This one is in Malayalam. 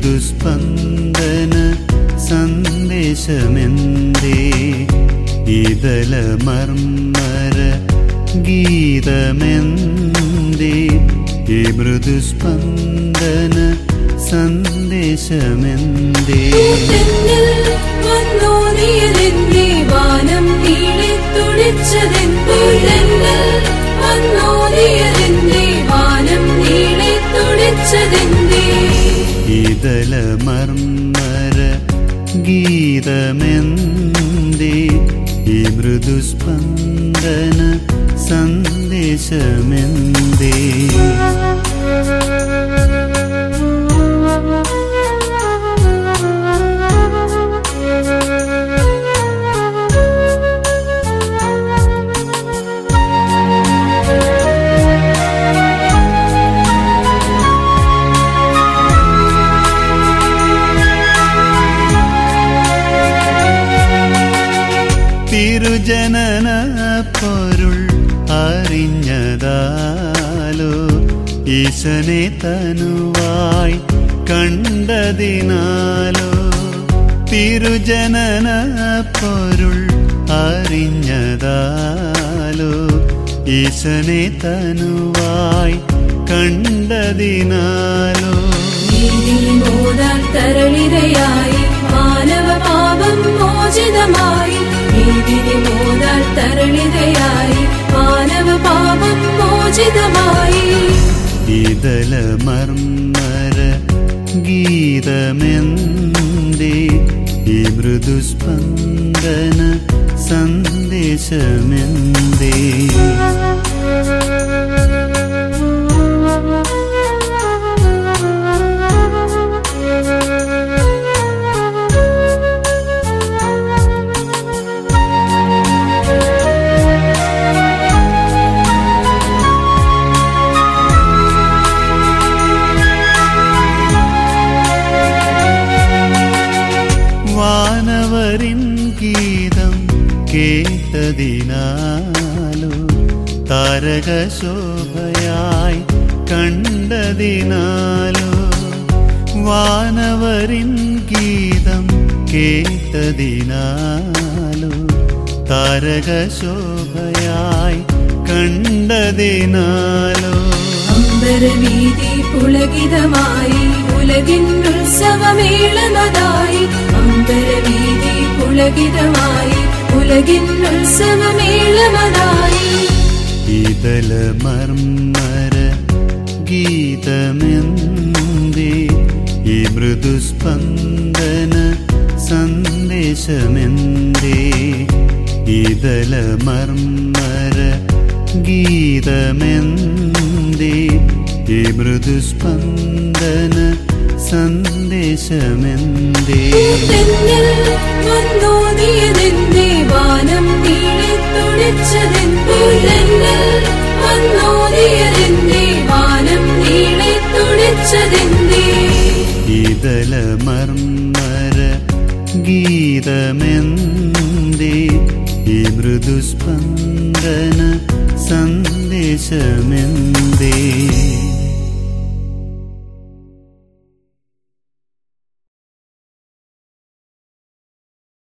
മൃദുസ്പന്ദന സന്ദേശമെന്തേ ഇതല മർമ്മര ഗീതമെന്തേ ഈ മൃദുസ്പന്ദന സന്ദേശമെന്തേ വാനം നീളെ തുടിച്ചതെന്തേ വാനം നീളെ തുടിച്ചതെന്തേ ഇതല മർമ്മര ഗീതമെന്തേ ഈ മൃദുസ്പന്ദന സന്ദേശമെന്തേ തിരുജനന പൊരുൾ അറിഞ്ഞതാലോ ഈശനെ തനുവായി കണ്ടതിനാലോ തിരുജനന പൊരുൾ അറിഞ്ഞതാലോ ഈശനെ തനുവായി കണ്ടതിനാലോ തരളിതയായി മാനവ പാപം മോചിതമായി തരളിതയായി മാനവ പാപം മോചിതമായി ഇതല മർമ്മര ഗീതമെന്തേ ഈ മൃദുസ്പന്ദന സന്ദേശമെന്തേ വാനവരിൻ ഗീതം കേട്ടതിനാലോ താരകശോഭയായി കണ്ടതിനാലോ വാനവരിൻ ഗീതം കേട്ടതിനാലോ താരകശോഭയായി കണ്ടതിനാലോ അമ്പരവീതി പുളകിതമായി ഉലകിൻ ഉത്സവമേളമതായി അമ്പരവീതി പുളകിതമായി ഉലകിൻ ഉത്സവമേളമതായി ഇതല മർമ്മര ഗീതമെന്തേ ഈ മൃദുസ്പന്ദന സന്ദേശമെന്തേ ഇതല മർമ്മര ഗീതമെന്തേ ഈ മൃദുസ്പന്ദന സന്ദേശമെന്തേ വാനം നീളെ തുടിച്ചതെന്തേ വാനം നീളെ തുടിച്ചതെന്തേ ഇതല മർമ്മര ഗീതമെന്തേ ഈ മൃദുസ്പന്ദന സന്ദേശമെന്തേ